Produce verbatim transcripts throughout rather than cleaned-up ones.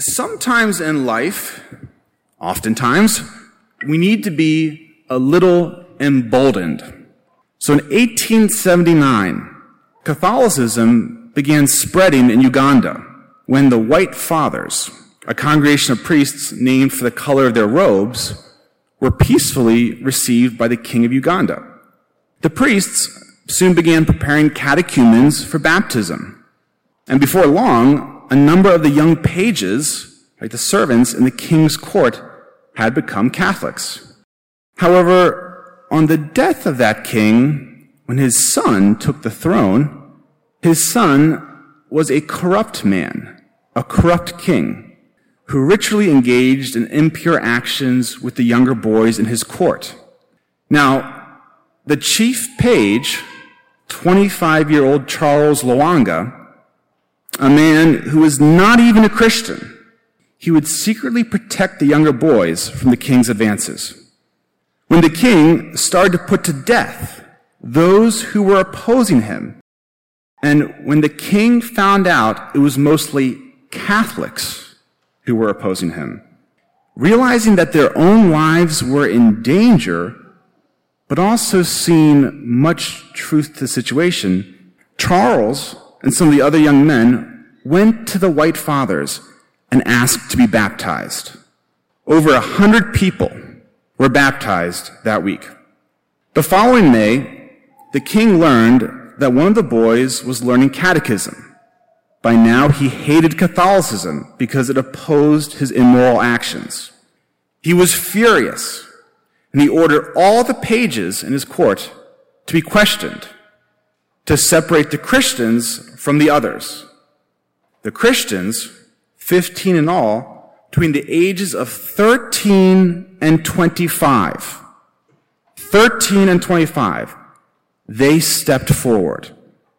Sometimes in life, oftentimes, we need to be a little emboldened. So in eighteen seventy-nine, Catholicism began spreading in Uganda when the White Fathers, a congregation of priests named for the color of their robes, were peacefully received by the king of Uganda. The priests soon began preparing catechumens for baptism. And before long, a number of the young pages, like the servants in the king's court, had become Catholics. However, on the death of that king, when his son took the throne, his son was a corrupt man, a corrupt king, who ritually engaged in impure actions with the younger boys in his court. Now, the chief page, twenty-five-year-old Charles Lwanga, a man who was not even a Christian, he would secretly protect the younger boys from the king's advances. When the king started to put to death those who were opposing him, and when the king found out it was mostly Catholics who were opposing him, realizing that their own lives were in danger, but also seeing much truth to the situation, Charles and some of the other young men went to the White Fathers and asked to be baptized. Over a hundred people were baptized that week. The following May, the king learned that one of the boys was learning catechism. By now, he hated Catholicism because it opposed his immoral actions. He was furious, and he ordered all the pages in his court to be questioned, to separate the Christians from the others. The Christians, fifteen in all, between the ages of thirteen and twenty-five. thirteen and twenty-five. They stepped forward.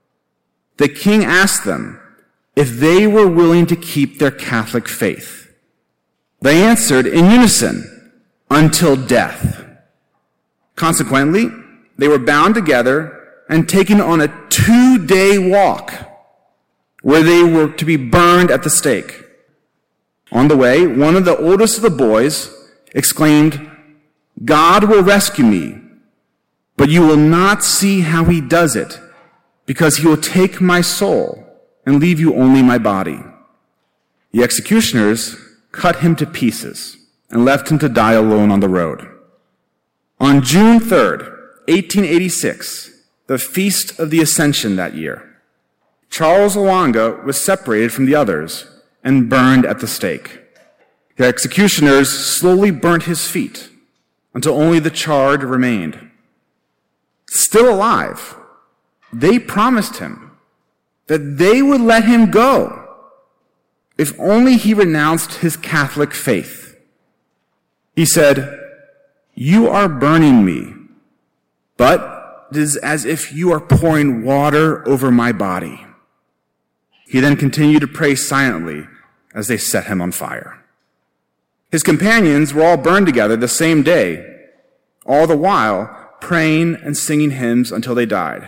The king asked them if they were willing to keep their Catholic faith. They answered in unison, until death. Consequently, they were bound together and taken on a two-day walk where they were to be burned at the stake. On the way, one of the oldest of the boys exclaimed, "God will rescue me, but you will not see how he does it, because he will take my soul and leave you only my body." The executioners cut him to pieces and left him to die alone on the road. On June third, eighteen eighty-six, the Feast of the Ascension that year, Charles Lwanga was separated from the others and burned at the stake. The executioners slowly burnt his feet until only the charred remained. Still alive, they promised him that they would let him go if only he renounced his Catholic faith. He said, "You are burning me, but it is as if you are pouring water over my body." He then continued to pray silently as they set him on fire. His companions were all burned together the same day, all the while praying and singing hymns until they died.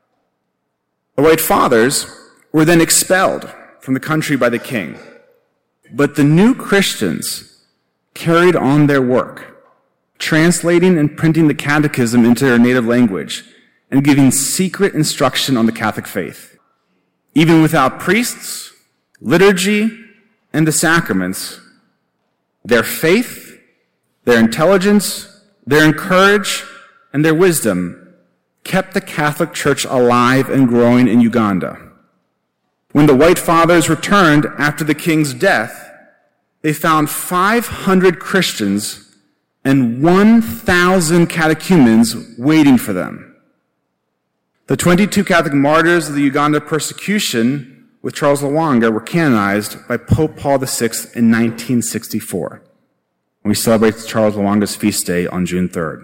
The White Fathers were then expelled from the country by the king, but the new Christians carried on their work, translating and printing the catechism into their native language and giving secret instruction on the Catholic faith. Even without priests, liturgy, and the sacraments, their faith, their intelligence, their courage, and their wisdom kept the Catholic Church alive and growing in Uganda. When the White Fathers returned after the king's death, they found five hundred Christians and one thousand catechumens waiting for them. The twenty-two Catholic martyrs of the Uganda persecution with Charles Lwanga were canonized by Pope Paul the Sixth in nineteen sixty-four. And we celebrate Charles Lwanga's feast day on June third.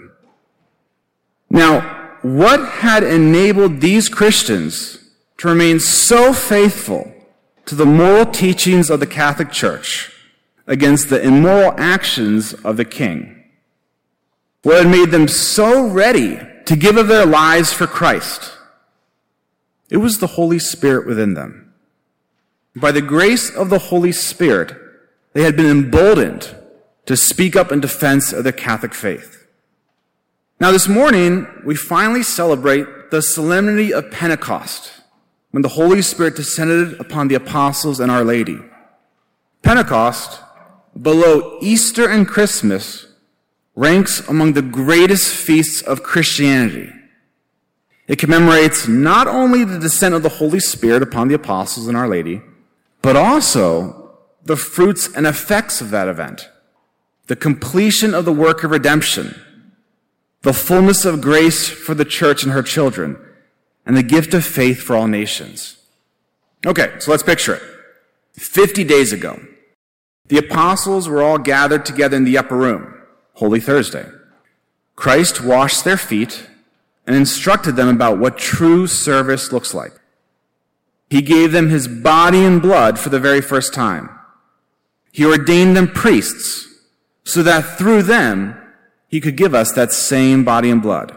Now, what had enabled these Christians to remain so faithful to the moral teachings of the Catholic Church against the immoral actions of the king? What had made them so ready to give of their lives for Christ? It was the Holy Spirit within them. By the grace of the Holy Spirit, they had been emboldened to speak up in defense of their Catholic faith. Now this morning, we finally celebrate the solemnity of Pentecost, when the Holy Spirit descended upon the apostles and Our Lady. Pentecost, below Easter and Christmas, ranks among the greatest feasts of Christianity. It commemorates not only the descent of the Holy Spirit upon the apostles and Our Lady, but also the fruits and effects of that event, the completion of the work of redemption, the fullness of grace for the church and her children, and the gift of faith for all nations. Okay, so let's picture it. Fifty days ago, the apostles were all gathered together in the upper room, Holy Thursday. Christ washed their feet and instructed them about what true service looks like. He gave them his body and blood for the very first time. He ordained them priests so that through them he could give us that same body and blood.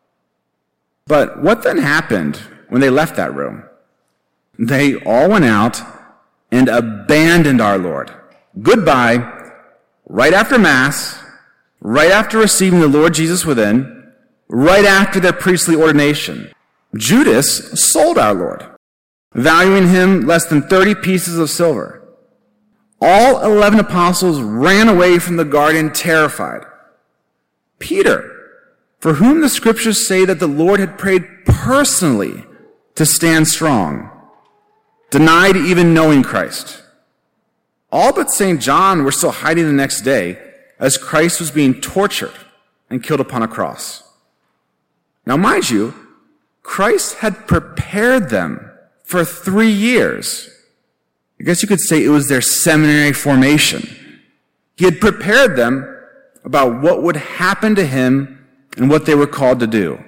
But what then happened when they left that room? They all went out and abandoned our Lord. Goodbye, right after Mass, right after receiving the Lord Jesus within, right after their priestly ordination. Judas sold our Lord, valuing him less than thirty pieces of silver. All eleven apostles ran away from the garden terrified. Peter, for whom the scriptures say that the Lord had prayed personally to stand strong, denied even knowing Christ. All but Saint John were still hiding the next day as Christ was being tortured and killed upon a cross. Now, mind you, Christ had prepared them for three years. I guess you could say it was their seminary formation. He had prepared them about what would happen to him and what they were called to do.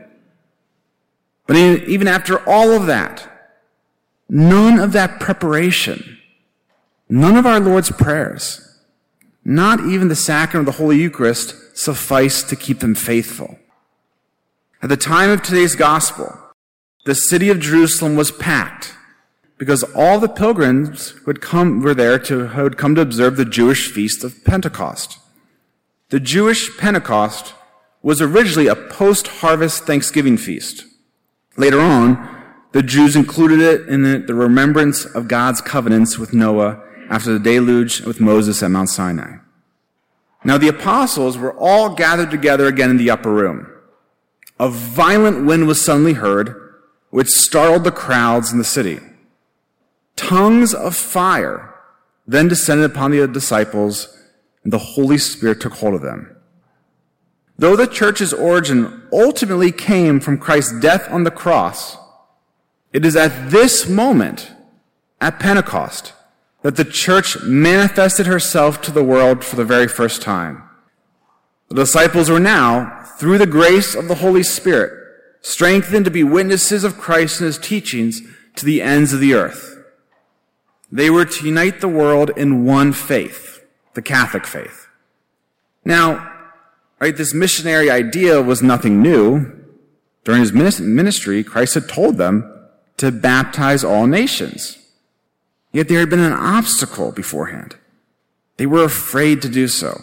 But even after all of that, none of that preparation, none of our Lord's prayers, not even the sacrament of the Holy Eucharist, sufficed to keep them faithful. At the time of today's gospel, the city of Jerusalem was packed because all the pilgrims who had come were there to who had come to observe the Jewish feast of Pentecost. The Jewish Pentecost was originally a post-harvest Thanksgiving feast. Later on, the Jews included it in the, the remembrance of God's covenants with Noah after the deluge with Moses at Mount Sinai. Now the apostles were all gathered together again in the upper room. A violent wind was suddenly heard, which startled the crowds in the city. Tongues of fire then descended upon the disciples, and the Holy Spirit took hold of them. Though the church's origin ultimately came from Christ's death on the cross, it is at this moment, at Pentecost, that the church manifested herself to the world for the very first time. The disciples were now, through the grace of the Holy Spirit, strengthened to be witnesses of Christ and his teachings to the ends of the earth. They were to unite the world in one faith, the Catholic faith. Now, right, this missionary idea was nothing new. During his ministry, Christ had told them to baptize all nations. Yet there had been an obstacle beforehand. They were afraid to do so.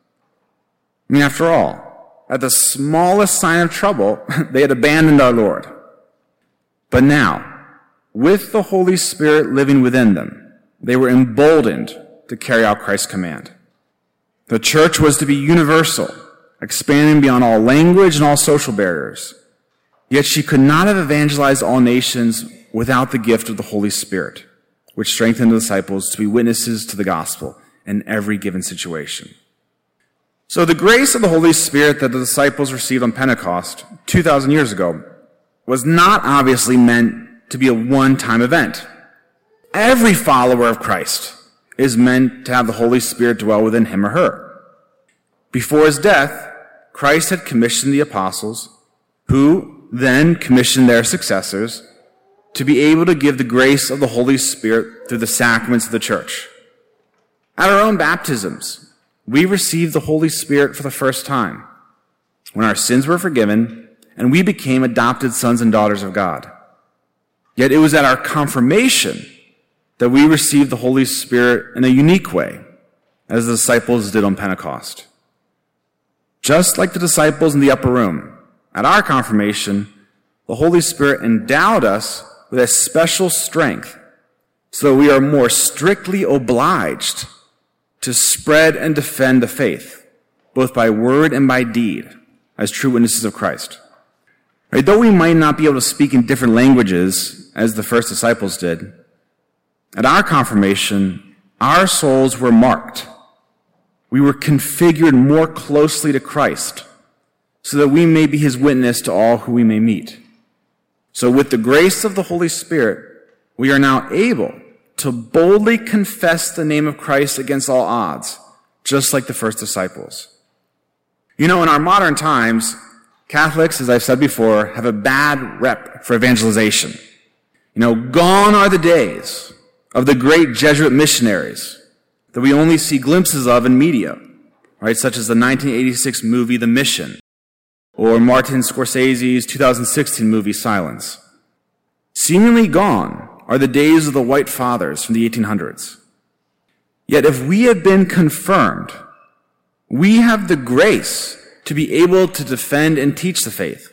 I mean, after all, at the smallest sign of trouble, they had abandoned our Lord. But now, with the Holy Spirit living within them, they were emboldened to carry out Christ's command. The church was to be universal, expanding beyond all language and all social barriers. Yet she could not have evangelized all nations without the gift of the Holy Spirit, which strengthened the disciples to be witnesses to the gospel in every given situation. So the grace of the Holy Spirit that the disciples received on Pentecost two thousand years ago was not obviously meant to be a one-time event. Every follower of Christ is meant to have the Holy Spirit dwell within him or her. Before his death, Christ had commissioned the apostles, who then commissioned their successors to be able to give the grace of the Holy Spirit through the sacraments of the church. At our own baptisms, we received the Holy Spirit for the first time when our sins were forgiven and we became adopted sons and daughters of God. Yet it was at our confirmation that we received the Holy Spirit in a unique way, as the disciples did on Pentecost. Just like the disciples in the upper room, at our confirmation, the Holy Spirit endowed us with a special strength so that we are more strictly obliged to spread and defend the faith, both by word and by deed, as true witnesses of Christ. Right? Though we might not be able to speak in different languages, as the first disciples did, at our confirmation, our souls were marked. We were configured more closely to Christ, so that we may be his witness to all who we may meet. So with the grace of the Holy Spirit, we are now able to boldly confess the name of Christ against all odds, just like the first disciples. You know, in our modern times, Catholics, as I've said before, have a bad rep for evangelization. You know, gone are the days of the great Jesuit missionaries that we only see glimpses of in media, right? Such as the nineteen eighty-six movie The Mission, or Martin Scorsese's two thousand sixteen movie Silence. Seemingly gone are the days of the White Fathers from the eighteen hundreds. Yet if we have been confirmed, we have the grace to be able to defend and teach the faith.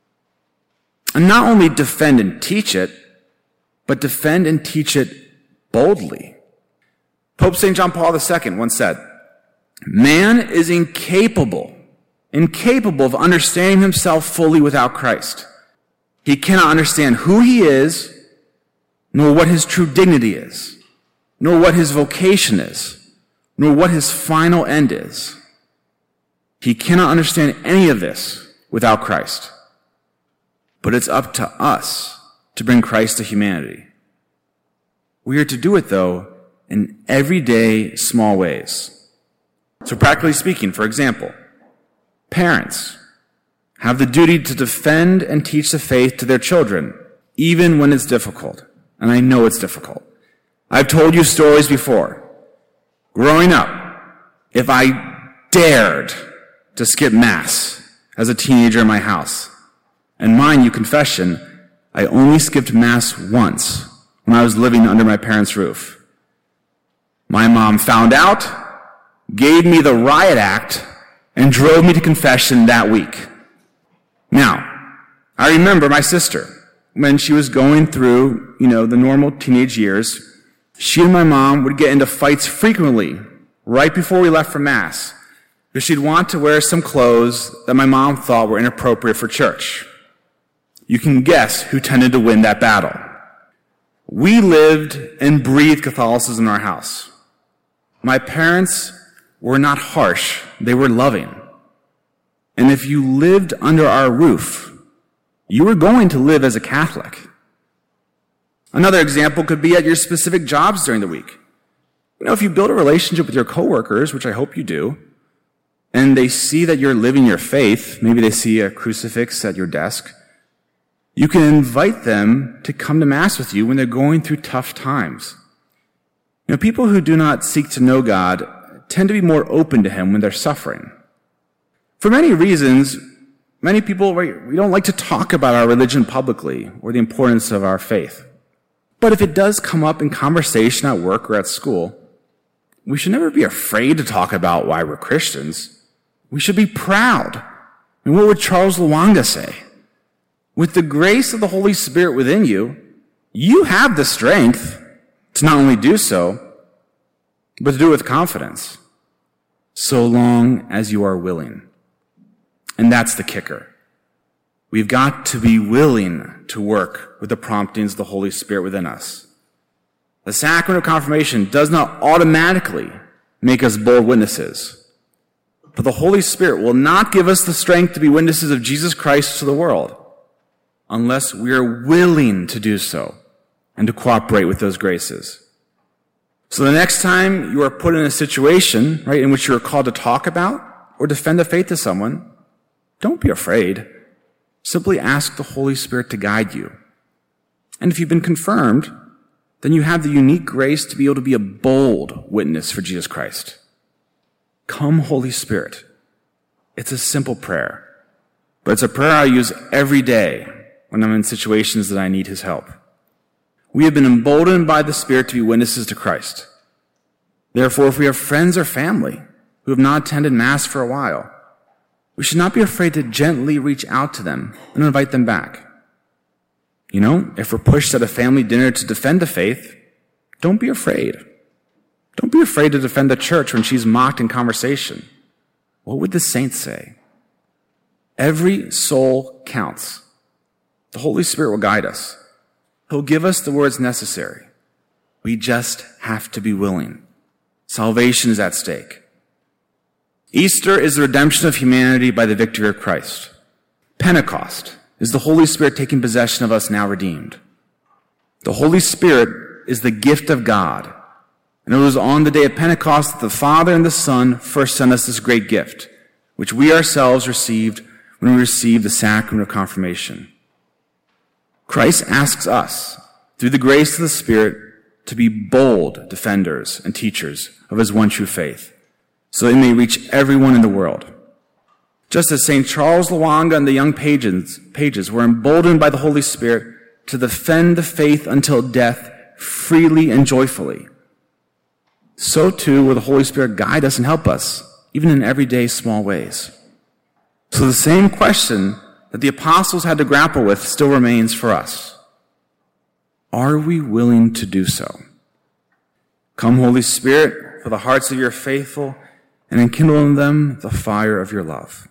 And not only defend and teach it, but defend and teach it boldly. Pope Saint John Paul the Second once said, "Man is incapable, incapable of understanding himself fully without Christ. He cannot understand who he is, nor what his true dignity is, nor what his vocation is, nor what his final end is. He cannot understand any of this without Christ. But it's up to us to bring Christ to humanity. We are to do it, though, in everyday small ways. So practically speaking, for example, parents have the duty to defend and teach the faith to their children, even when it's difficult. And I know it's difficult. I've told you stories before. Growing up, if I dared to skip Mass as a teenager in my house, and mind you, confession, I only skipped Mass once when I was living under my parents' roof. My mom found out, gave me the riot act, and drove me to confession that week. Now, I remember my sister, when she was going through, you know, the normal teenage years, she and my mom would get into fights frequently right before we left for Mass, because she'd want to wear some clothes that my mom thought were inappropriate for church. You can guess who tended to win that battle. We lived and breathed Catholicism in our house. My parents were not harsh, they were loving. And if you lived under our roof, you were going to live as a Catholic. Another example could be at your specific jobs during the week. You know, if you build a relationship with your coworkers, which I hope you do, and they see that you're living your faith, maybe they see a crucifix at your desk, you can invite them to come to Mass with you when they're going through tough times. You know, people who do not seek to know God tend to be more open to Him when they're suffering. For many reasons, many people, we don't like to talk about our religion publicly or the importance of our faith. But if it does come up in conversation at work or at school, we should never be afraid to talk about why we're Christians. We should be proud. And what would Charles Lwanga say? With the grace of the Holy Spirit within you, you have the strength to not only do so, but to do it with confidence, so long as you are willing. And that's the kicker. We've got to be willing to work with the promptings of the Holy Spirit within us. The sacrament of confirmation does not automatically make us bold witnesses, but the Holy Spirit will not give us the strength to be witnesses of Jesus Christ to the world unless we are willing to do so and to cooperate with those graces. So the next time you are put in a situation, right, in which you are called to talk about or defend the faith to someone, don't be afraid. Simply ask the Holy Spirit to guide you. And if you've been confirmed, then you have the unique grace to be able to be a bold witness for Jesus Christ. Come, Holy Spirit. It's a simple prayer, but it's a prayer I use every day when I'm in situations that I need His help. We have been emboldened by the Spirit to be witnesses to Christ. Therefore, if we have friends or family who have not attended Mass for a while, we should not be afraid to gently reach out to them and invite them back. You know, if we're pushed at a family dinner to defend the faith, don't be afraid. Don't be afraid to defend the church when she's mocked in conversation. What would the saints say? Every soul counts. The Holy Spirit will guide us. He'll give us the words necessary. We just have to be willing. Salvation is at stake. Easter is the redemption of humanity by the victory of Christ. Pentecost is the Holy Spirit taking possession of us now redeemed. The Holy Spirit is the gift of God. And it was on the day of Pentecost that the Father and the Son first sent us this great gift, which we ourselves received when we received the sacrament of confirmation. Christ asks us, through the grace of the Spirit, to be bold defenders and teachers of his one true faith, so that he may reach everyone in the world. Just as Saint Charles Lwanga and the young pages, pages were emboldened by the Holy Spirit to defend the faith until death freely and joyfully, so too will the Holy Spirit guide us and help us, even in everyday small ways. So the same question that the apostles had to grapple with still remains for us. Are we willing to do so? Come, Holy Spirit, for the hearts of your faithful, and enkindle in them the fire of your love.